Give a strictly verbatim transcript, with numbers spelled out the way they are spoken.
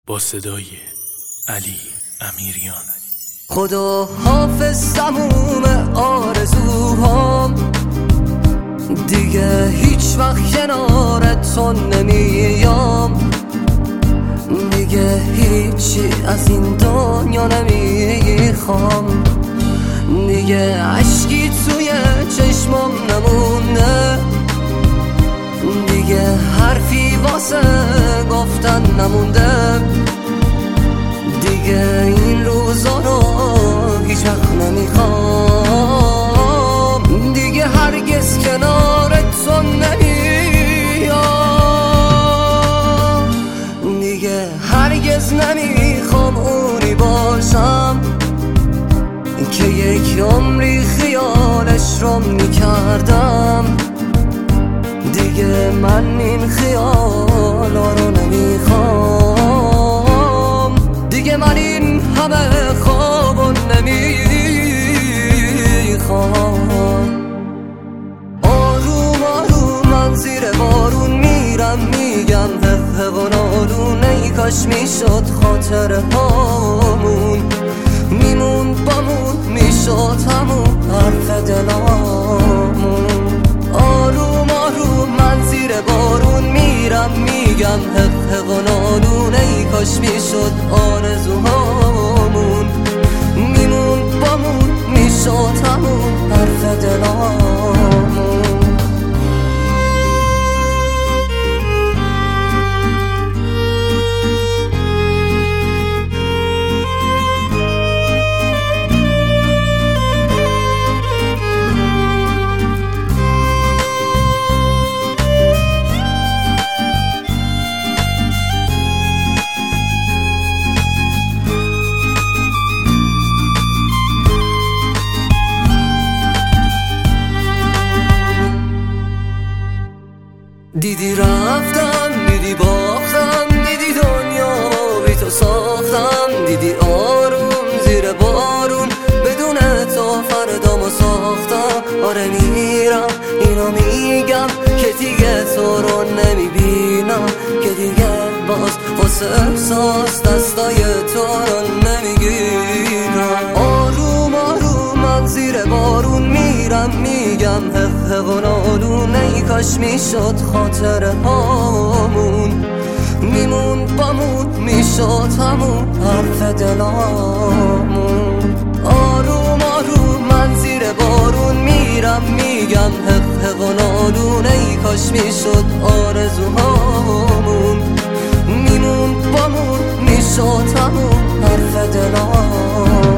با صدای علی امیریان. خدا حافظ تموم آرزوهام، دیگه هیچ وقت کنارت تو نمیام، دیگه هیچی از این دنیا نمیخوام، دیگه عشقی توی چشمام نمونه، دیگه حرفی واسه گفتن نمونده، دیگه این روزا رو هیچ وقت نمیخوام، دیگه هرگز کنارت تو نمیام، دیگه هرگز نمیخوام اونی باشم که یک عمری خیالش رو میکردم، دیگه من این خیالا رو نمیخوام، دیگه من این همه خوابو نمیخوام. آروم آروم من زیر بارون میرم، میگم حق و نالون، ای کاش میشد خاطر هامون میمون بامون، میشد همون حرف دلامون. آروم آروم من زیر بارون میرم، میگم حق و نالون، ای کاش میشد آرزوهامون میمون بامون، میشد همون حرف دلامون. دیدی رفتم، دیدی باختم، دیدی دنیا بی تو ساختم، دیدی آروم زیر بارون بدون تو فردامو ساختم. آره میرم اینو میگم که دیگه تو رو نمیبینم، که دیگه باز واسه احساس دستای تو رو نمیگیرم. آروم آروم من زیر بارون میرم، میگم حق و نالون، ای کاش میشد خاطر هامون میمون بامون، میشد همون حرف دلامون. آروم آروم من زیر بارون میرم، میگم حق و نالون، ای کاش میشد آرزوهامون میمون بامون، میشد همون حرف دلامون.